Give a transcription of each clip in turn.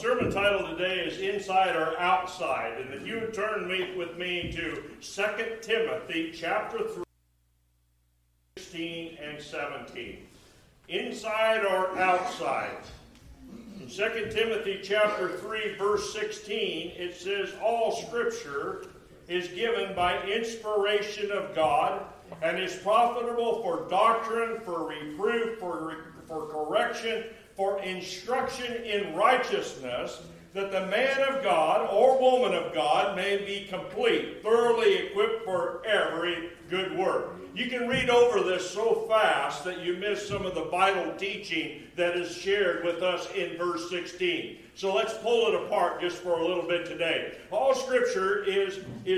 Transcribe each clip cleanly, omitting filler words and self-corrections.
Sermon title today is Inside or Outside, and if you would turn with me to 2 Timothy chapter 3, 16 and 17. Inside or outside. In 2 Timothy chapter 3 verse 16 it says, all Scripture is given by inspiration of God and is profitable for doctrine, for reproof, for correction, for instruction in righteousness, that the man of God or woman of God may be complete, thoroughly equipped for every good work. You can read over this so fast that you miss some of the vital teaching that is shared with us in verse 16. So let's pull it apart just for a little bit today. All Scripture is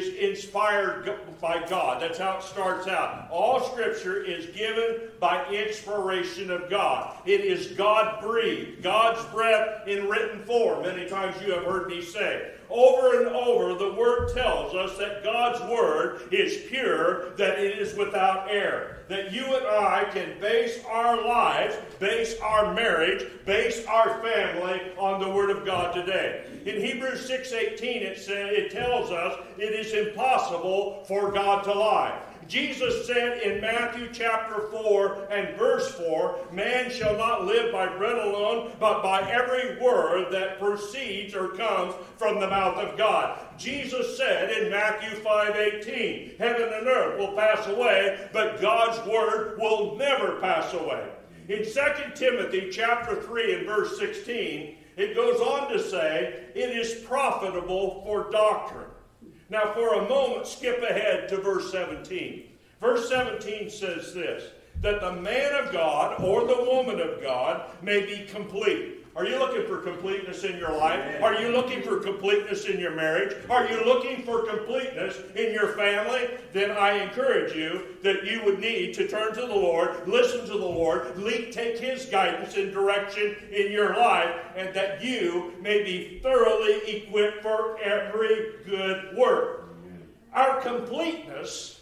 inspired by God. That's how it starts out. All Scripture is given by inspiration of God. It is God-breathed, God's breath in written form. Many times you have heard me say. Over and over, the Word tells us that God's Word is pure, that it is without error. That you and I can base our lives, base our marriage, base our family on the Word of God today. In Hebrews 6:18, it tells us it is impossible for God to lie. Jesus said in Matthew chapter 4 and verse 4, man shall not live by bread alone, but by every word that proceeds or comes from the mouth of God. Jesus said in Matthew 5:18, heaven and earth will pass away, but God's word will never pass away. In 2 Timothy chapter 3 and verse 16, it goes on to say, it is profitable for doctrine. Now, for a moment, skip ahead to verse 17. Verse 17 says this, that the man of God or the woman of God may be complete. Are you looking for completeness in your life? Are you looking for completeness in your marriage? Are you looking for completeness in your family? Then I encourage you that you would need to turn to the Lord, listen to the Lord, take His guidance and direction in your life, and that you may be thoroughly equipped for every good work. Our completeness,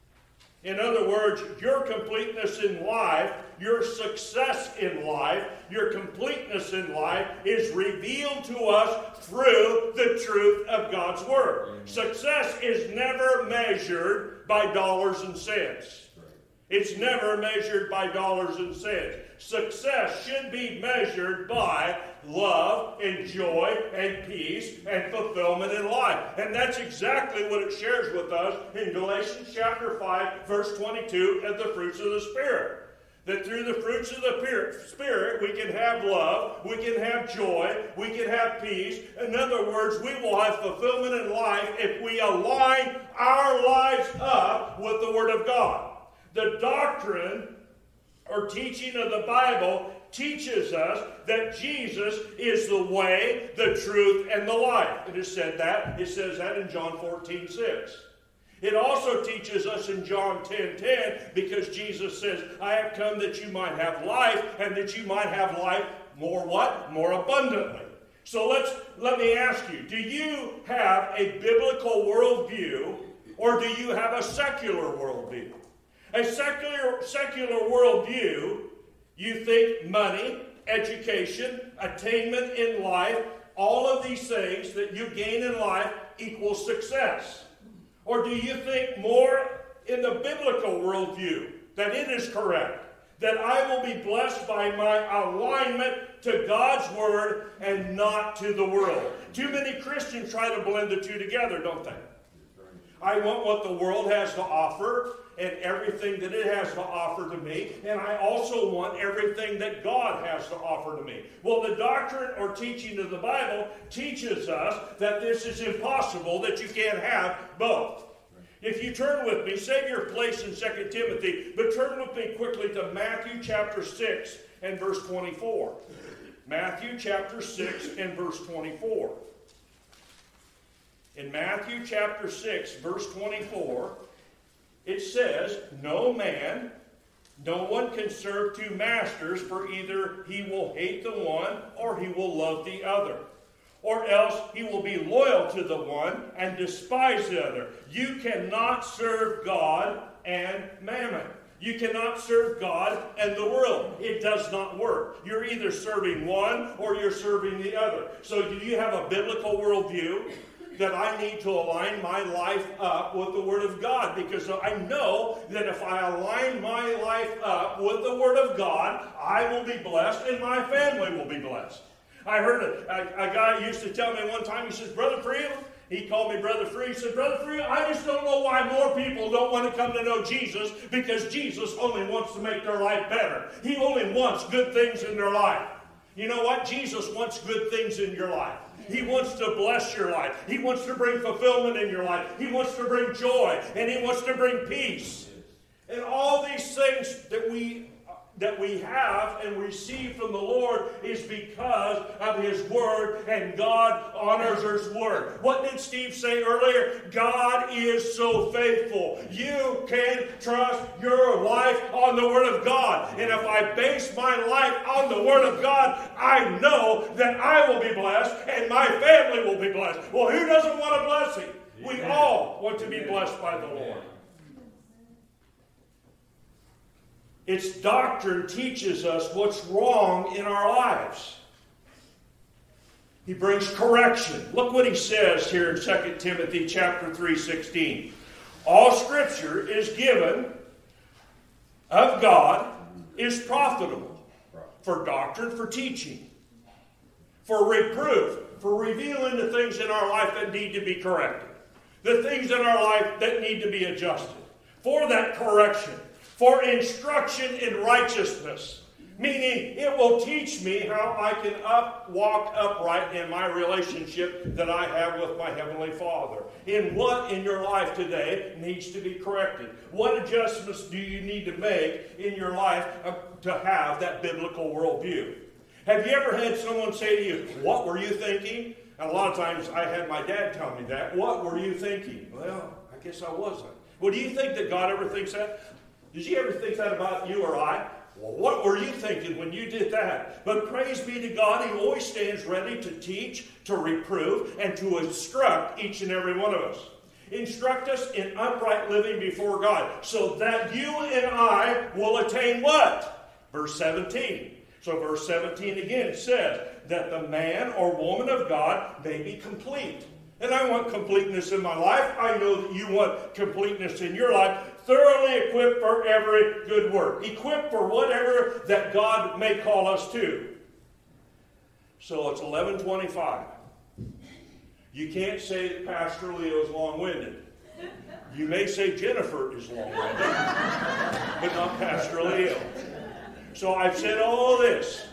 in other words, your completeness in life, your success in life, your completeness in life is revealed to us through the truth of God's Word. Amen. Success is never measured by dollars and cents. It's never measured by dollars and cents. Success should be measured by love and joy and peace and fulfillment in life. And that's exactly what it shares with us in Galatians chapter 5, verse 22, of the fruits of the Spirit. That through the fruits of the Spirit, we can have love, we can have joy, we can have peace. In other words, we will have fulfillment in life if we align our lives up with the Word of God. The doctrine or teaching of the Bible teaches us that Jesus is the way, the truth, and the life. It says that in John 14:6. It also teaches us in John 10:10, because Jesus says, I have come that you might have life, and that you might have life more what? More abundantly. So let me ask you, do you have a biblical worldview, or do you have a secular worldview? A secular worldview, you think money, education, attainment in life, all of these things that you gain in life equals success. Or do you think more in the biblical worldview that it is correct, that I will be blessed by my alignment to God's Word and not to the world? Too many Christians try to blend the two together, don't they? I want what the world has to offer and everything that it has to offer to me, and I also want everything that God has to offer to me. Well, the doctrine or teaching of the Bible teaches us that this is impossible, that you can't have both. If you turn with me, save your place in 2 Timothy, but turn with me quickly to Matthew chapter 6 and verse 24. Matthew chapter 6 and verse 24. In Matthew chapter 6, verse 24, it says, no one can serve two masters, for either he will hate the one or he will love the other. Or else he will be loyal to the one and despise the other. You cannot serve God and mammon. You cannot serve God and the world. It does not work. You're either serving one or you're serving the other. So do you have a biblical worldview? That I need to align my life up with the Word of God, because I know that if I align my life up with the Word of God, I will be blessed and my family will be blessed. I heard a guy used to tell me one time, he says, Brother Friel, he called me Brother Friel, he said, Brother Friel, I just don't know why more people don't want to come to know Jesus, because Jesus only wants to make their life better. He only wants good things in their life. You know what? Jesus wants good things in your life. He wants to bless your life. He wants to bring fulfillment in your life. He wants to bring joy. And He wants to bring peace. And all these things that we have and receive from the Lord is because of His Word, and God honors His Word. What did Steve say earlier? God is so faithful. You can trust your life on the Word of God. And if I base my life on the Word of God, I know that I will be blessed and my family will be blessed. Well, who doesn't want a blessing? We all want to be blessed by the Lord. Its doctrine teaches us what's wrong in our lives. He brings correction. Look what he says here in 2 Timothy chapter 3:16. All Scripture is given of God, is profitable for doctrine, for teaching, for reproof, for revealing the things in our life that need to be corrected, the things in our life that need to be adjusted, for that correction, for instruction in righteousness, meaning it will teach me how I can walk upright in my relationship that I have with my Heavenly Father. In what in your life today needs to be corrected? What adjustments do you need to make in your life to have that biblical worldview? Have you ever had someone say to you, what were you thinking? And a lot of times I had my dad tell me that. What were you thinking? Well, I guess I wasn't. Well, do you think that God ever thinks that? Did you ever think that about you or I? Well, what were you thinking when you did that? But praise be to God, He always stands ready to teach, to reprove, and to instruct each and every one of us. Instruct us in upright living before God, so that you and I will attain what? Verse 17. So verse 17 again, it says that the man or woman of God may be complete. And I want completeness in my life. I know that you want completeness in your life. Thoroughly equipped for every good work. Equipped for whatever that God may call us to. So it's 11:25. You can't say that Pastor Leo is long-winded. You may say Jennifer is long-winded, but not Pastor Leo. So I've said all of this.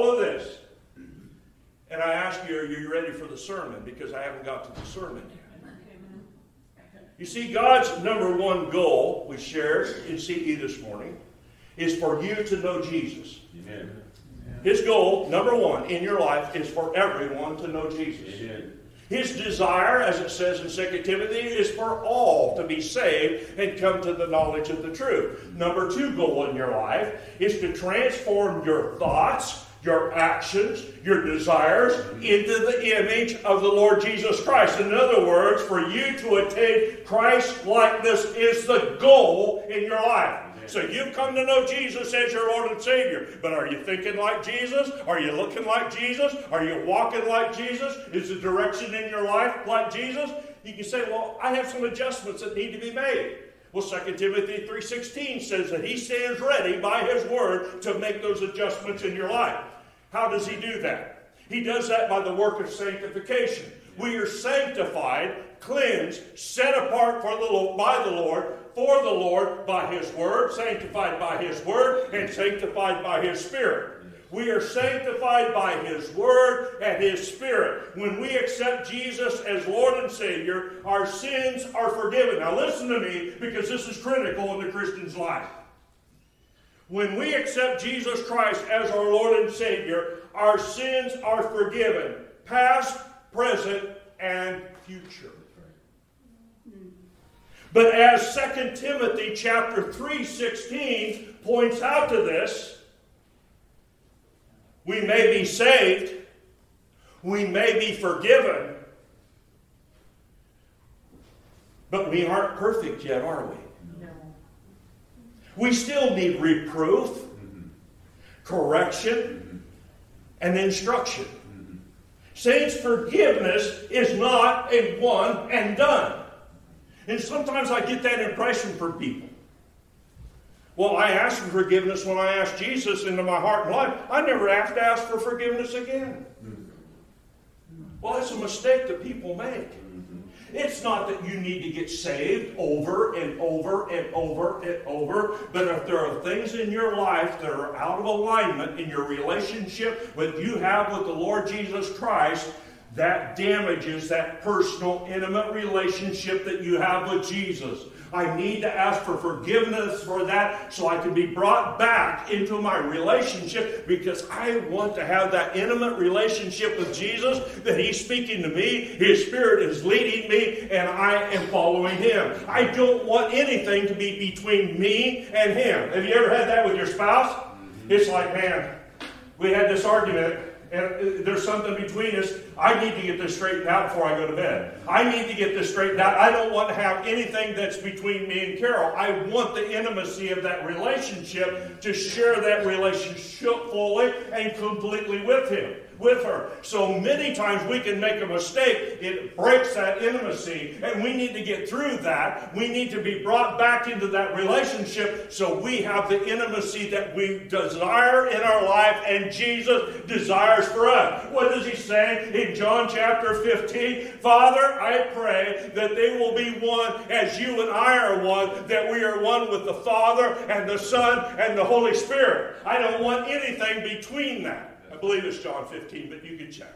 And I ask you, are you ready for the sermon? Because I haven't got to the sermon yet. You see, God's number one goal, we shared in CE this morning, is for you to know Jesus. Amen. His goal, number one, in your life is for everyone to know Jesus. Amen. His desire, as it says in 2 Timothy, is for all to be saved and come to the knowledge of the truth. Number two goal in your life is to transform your thoughts, your actions, your desires into the image of the Lord Jesus Christ. In other words, for you to attain Christ-likeness is the goal in your life. So you've come to know Jesus as your Lord and Savior. But are you thinking like Jesus? Are you looking like Jesus? Are you walking like Jesus? Is the direction in your life like Jesus? You can say, well, I have some adjustments that need to be made. Well, 2 Timothy 3:16 says that He stands ready by His Word to make those adjustments in your life. How does He do that? He does that by the work of sanctification. We are sanctified, cleansed, set apart by the Lord, for the Lord by His Word, sanctified by His Word, and sanctified by His Spirit. We are sanctified by His Word and His Spirit. When we accept Jesus as Lord and Savior, our sins are forgiven. Now listen to me, because this is critical in the Christian's life. When we accept Jesus Christ as our Lord and Savior, our sins are forgiven. Past, present, and future. But as 2 Timothy chapter 3:16 points out to this, we may be saved, we may be forgiven, but we aren't perfect yet, are we? No. We still need reproof, correction, and instruction. Saints, forgiveness is not a one and done. And sometimes I get that impression from people. Well, I asked for forgiveness when I asked Jesus into my heart and life. I never have to ask for forgiveness again. Well, that's a mistake that people make. It's not that you need to get saved over and over and over and over, but if there are things in your life that are out of alignment in your relationship that you have with the Lord Jesus Christ, that damages that personal, intimate relationship that you have with Jesus. I need to ask for forgiveness for that so I can be brought back into my relationship, because I want to have that intimate relationship with Jesus, that He's speaking to me, His Spirit is leading me, and I am following Him. I don't want anything to be between me and Him. Have you ever had that with your spouse? It's like, man, we had this argument, and there's something between us. I need to get this straightened out before I go to bed. I need to get this straightened out. I don't want to have anything that's between me and Carol. I want the intimacy of that relationship, to share that relationship fully and completely with him, with her. So many times we can make a mistake. It breaks that intimacy, and we need to get through that. We need to be brought back into that relationship so we have the intimacy that we desire in our life and Jesus desires for us. What does He say in John chapter 15? Father, I pray that they will be one as you and I are one, that we are one with the Father and the Son and the Holy Spirit. I don't want anything between that. I believe it's John 15, but you can check.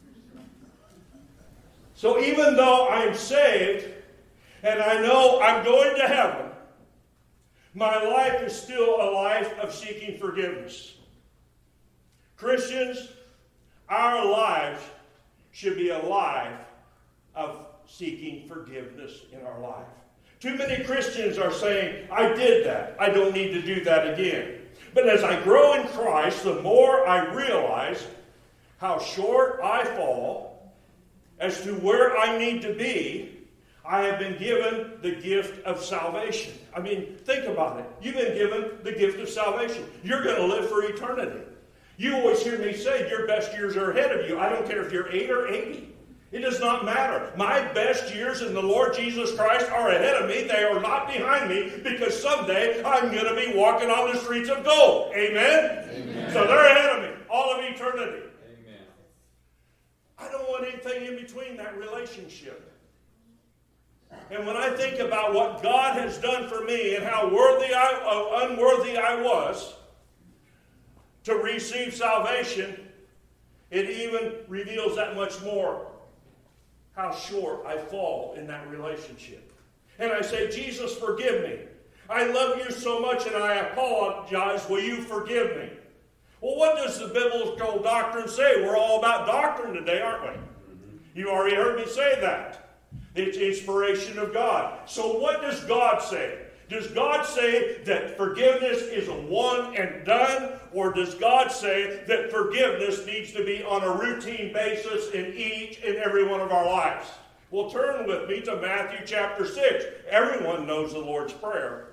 So even though I'm saved and I know I'm going to heaven, my life is still a life of seeking forgiveness. Christians, our lives should be a life of seeking forgiveness in our life. Too many Christians are saying, I did that. I don't need to do that again. But as I grow in Christ, the more I realize how short I fall as to where I need to be. I have been given the gift of salvation. I mean, think about it. You've been given the gift of salvation. You're going to live for eternity. You always hear me say your best years are ahead of you. I don't care if you're 8 or 80. It does not matter. My best years in the Lord Jesus Christ are ahead of me. They are not behind me, because someday I'm going to be walking on the streets of gold. Amen? Amen. So they're ahead of me, all of eternity. Amen. I don't want anything in between that relationship. And when I think about what God has done for me and how unworthy I was to receive salvation, it even reveals that much more how short I fall in that relationship. And I say, Jesus, forgive me. I love you so much and I apologize. Will you forgive me? Well, what does the biblical doctrine say? We're all about doctrine today, aren't we? You already heard me say that. It's inspiration of God. So what does God say? Does God say that forgiveness is a one and done? Or does God say that forgiveness needs to be on a routine basis in each and every one of our lives? Well, turn with me to Matthew chapter 6. Everyone knows the Lord's Prayer.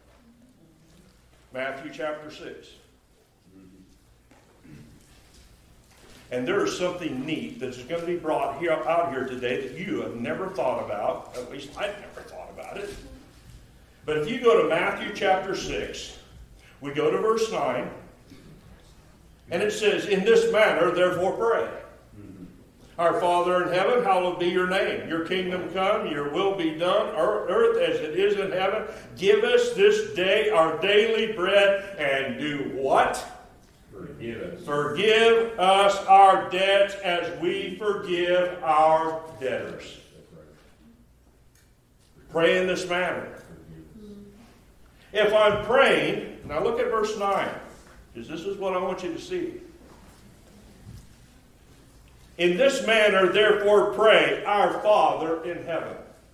Matthew chapter 6. And there is something neat that's going to be brought out here today that you have never thought about. At least I've never thought about it. But if you go to Matthew chapter 6, we go to verse 9, and it says, in this manner, therefore pray. Our Father in heaven, hallowed be your name. Your kingdom come, your will be done, on earth as it is in heaven. Give us this day our daily bread, and do what? Forgive us our debts as we forgive our debtors. Pray in this manner. If I'm praying, now look at verse 9, because this is what I want you to see. In this manner, therefore, pray, our Father in heaven.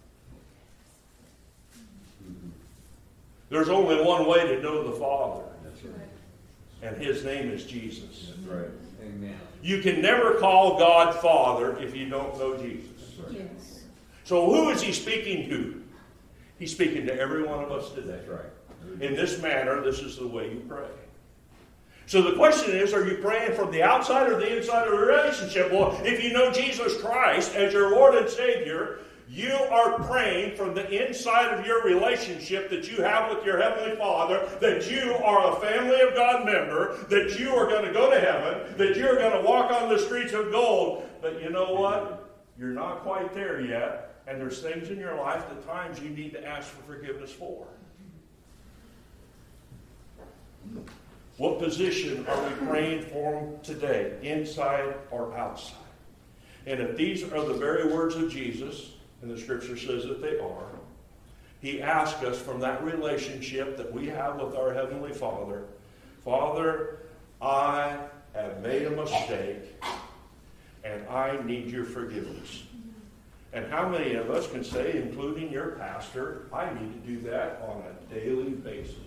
There's only one way to know the Father. That's right. And His name is Jesus. That's right. Amen. You can never call God Father if you don't know Jesus. That's right. Yes. So who is He speaking to? He's speaking to every one of us today. That's right. In this manner, this is the way you pray. So the question is, are you praying from the outside or the inside of the relationship? Well, if you know Jesus Christ as your Lord and Savior, you are praying from the inside of your relationship that you have with your Heavenly Father, that you are a family of God member, that you are going to go to heaven, that you're going to walk on the streets of gold. But you know what? You're not quite there yet, and there's things in your life at times you need to ask for forgiveness for. What position are we praying for today, inside or outside? And if these are the very words of Jesus, and the Scripture says that they are, He asks us from that relationship that we have with our Heavenly Father, Father, I have made a mistake, and I need your forgiveness. And how many of us can say, including your pastor, I need to do that on a daily basis?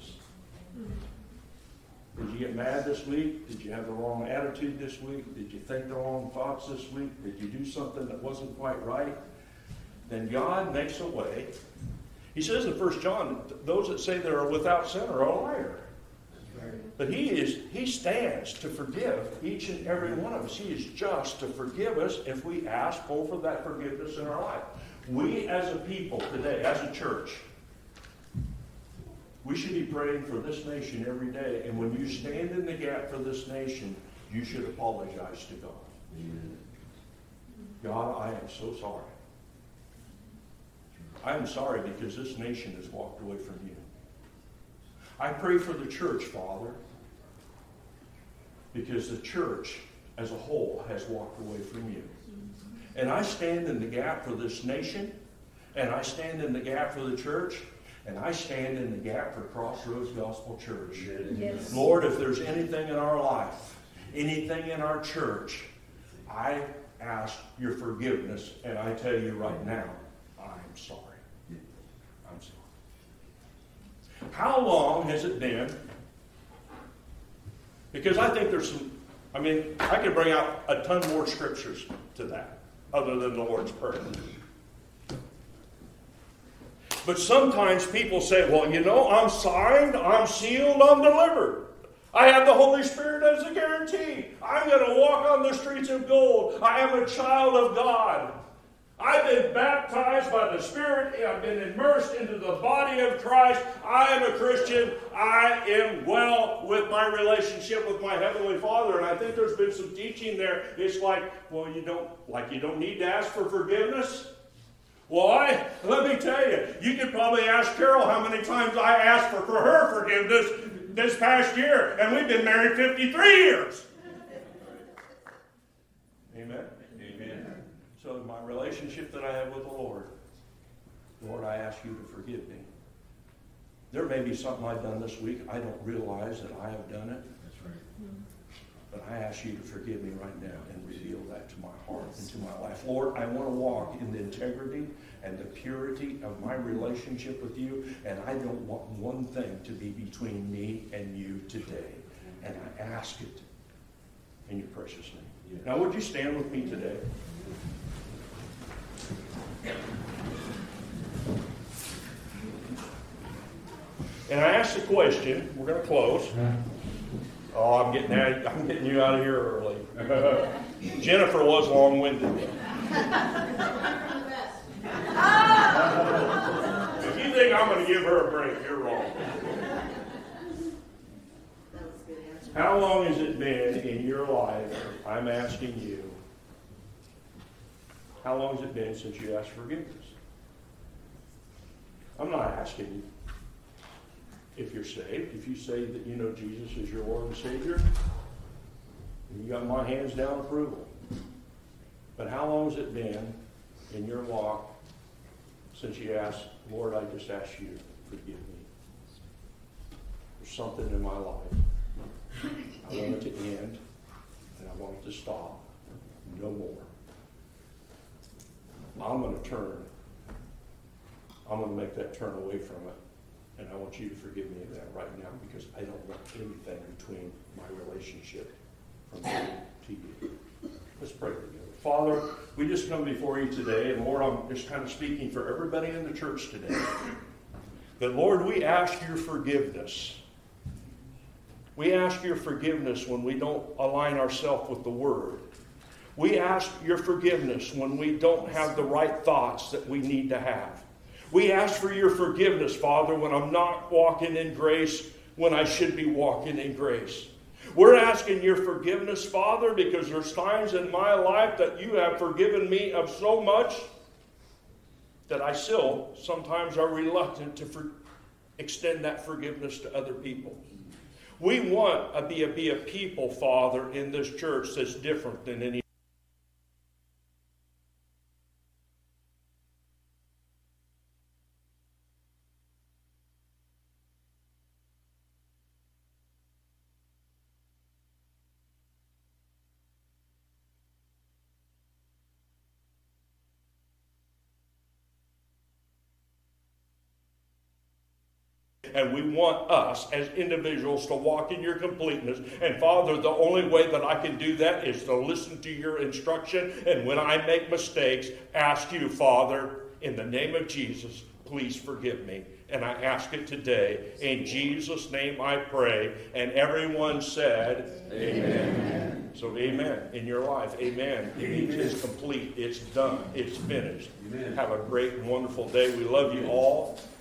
Did you get mad this week? Did you have the wrong attitude this week? Did you think the wrong thoughts this week? Did you do something that wasn't quite right? Then God makes a way. He says in 1 John, those that say they are without sin are a liar. But He stands to forgive each and every one of us. He is just to forgive us if we ask for that forgiveness in our life. We as a people today, as a church, we should be praying for this nation every day. And when you stand in the gap for this nation, you should apologize to God. God, I am so sorry. I am sorry because this nation has walked away from you. I pray for the church, Father, because the church as a whole has walked away from you. And I stand in the gap for this nation, and I stand in the gap for the church, and I stand in the gap for Crossroads Gospel Church. Yes. Lord, if there's anything in our life, anything in our church, I ask your forgiveness, and I tell you right now, I'm sorry. I'm sorry. How long has it been? Because I think there's some, I could bring out a ton more scriptures to that, other than the Lord's Prayer. But sometimes people say, well, I'm signed, I'm sealed, I'm delivered. I have the Holy Spirit as a guarantee. I'm going to walk on the streets of gold. I am a child of God. I've been baptized by the Spirit. I've been immersed into the body of Christ. I am a Christian. I am well with my relationship with my Heavenly Father. And I think there's been some teaching there. It's like, well, you don't need to ask for forgiveness. Why? Let me tell you. You could probably ask Carol how many times I asked for her forgiveness this past year. And we've been married 53 years. Amen? Amen. So my relationship that I have with the Lord, I ask you to forgive me. There may be something I've done this week. I don't realize that I have done it. That's right. But I ask you to forgive me right now and reveal that to my heart and to my life. Lord, I want to walk in the integrity and the purity of my relationship with you, and I don't want one thing to be between me and you today. And I ask it in your precious name. Now, would you stand with me today? And I asked the question, we're going to close. Oh, I'm getting you out of here early. Jennifer was long-winded. If you think I'm going to give her a break, you're wrong. How long has it been in your life, I'm asking you, how long has it been since you asked forgiveness? I'm not asking you if you're saved. If you say that you know Jesus is your Lord and Savior, you got my hands down approval. But how long has it been in your walk since you asked, Lord, I just ask you to forgive me? There's something in my life. I want it to end, and I want it to stop. No more. I'm going to turn. I'm going to make that turn away from it. And I want you to forgive me of that right now, because I don't want anything between my relationship from you to you. Let's pray together. Father, we just come before you today, and Lord, I'm just kind of speaking for everybody in the church today. But Lord, we ask your forgiveness. We ask your forgiveness when we don't align ourselves with the Word. We ask your forgiveness when we don't have the right thoughts that we need to have. We ask for your forgiveness, Father, when I'm not walking in grace when I should be walking in grace. We're asking your forgiveness, Father, because there's times in my life that you have forgiven me of so much that I still sometimes are reluctant to extend that forgiveness to other people. We want to be a people, Father, in this church that's different than any. And we want us as individuals to walk in your completeness. And Father, the only way that I can do that is to listen to your instruction. And when I make mistakes, ask you, Father, in the name of Jesus, please forgive me. And I ask it today. In Jesus' name I pray. And everyone said, Amen. So amen in your life. Amen. It is complete. It's done. It's finished. Amen. Have a great and wonderful day. We love you all.